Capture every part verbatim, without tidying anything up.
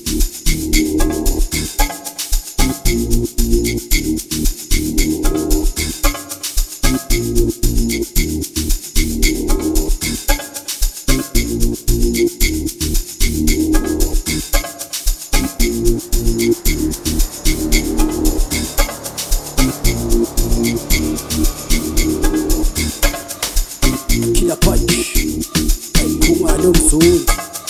Killer Punch Khungalo Mzulu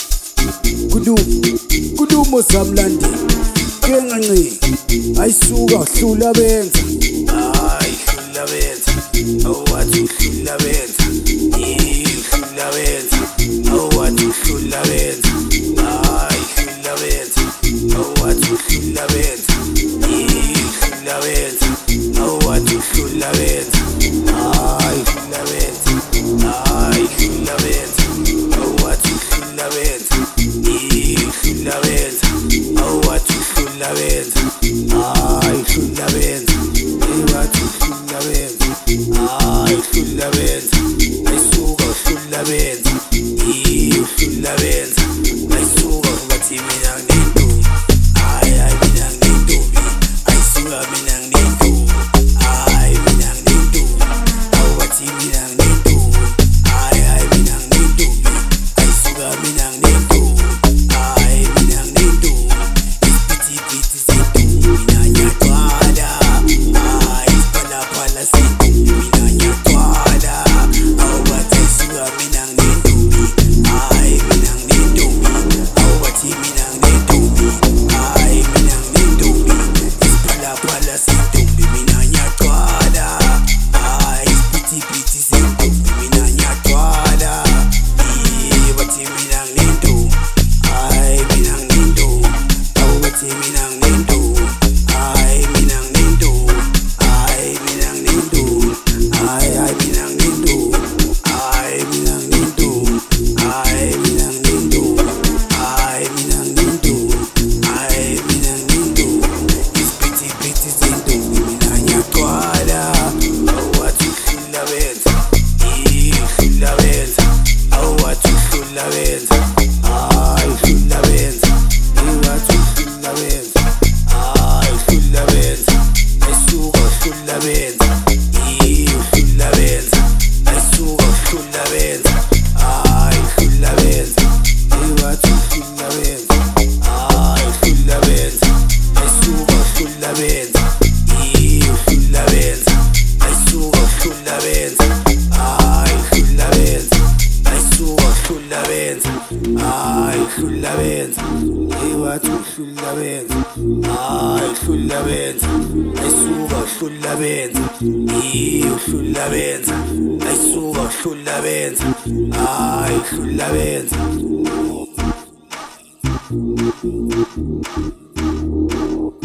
Kudumo Kudumo Samlandi Kenganci ayisuka hlula benza ay hlula benza awathi hlula benza hlula benza awathi hlula benza ay hlula benza awathi hlula benza hlula benza awathi hlula benza ay hlula benza ay hlula benza awathi hlula benza hlula benza awathi hlula benza ay hlula benza ewathi hlula benza ay hlula benza ayisuka hlula benza hlula benza ayisuka bathi mina ngintombi ay ay mina ngintombi ayisuka mina ngintombi ay mina ngintombi awathi mina ngintombi ay ay mina ngintombi ayisuka mina ngintombi ay mina ngintombi ipithi pithi zintombi mina nyathwala ay phala phala zintombi mina nyathwala awathi ayisuka mina ngintombi ay mina ngintombi awathi mina ngintombi ay mina ngintombi phala phala zintombi mina nyathwala ay ipithi pithi zintombi mina nyathwala bathi mina ngintombi ay mina ngintombi awathi mina ngintombi ay mina ngintombi ay mina ngintombi ay ay mina ngintombi ay mina ngintombi ay mina ngintombi ay mina ngintombi ay mina ngintombi ispithi pithi zintombi mina nyathwala awathi hlula benza hlula benza awathi hlula benza ay hlula benza ewathi hlula benza ay hlula benza ayisuka hlula benza hlula benza ayisuka hlula benza ay hlula benza ewathi hlula benza ay hlula benza ayisuka hlula benza hlula benza ayisuka hlula benza ay hlula benza ayisuka hlula benza ay hlula benza ewathi hlula benza ay hlula benza ayisuka hlula benza hlula benza ayisuka hlula benza ay hlula benza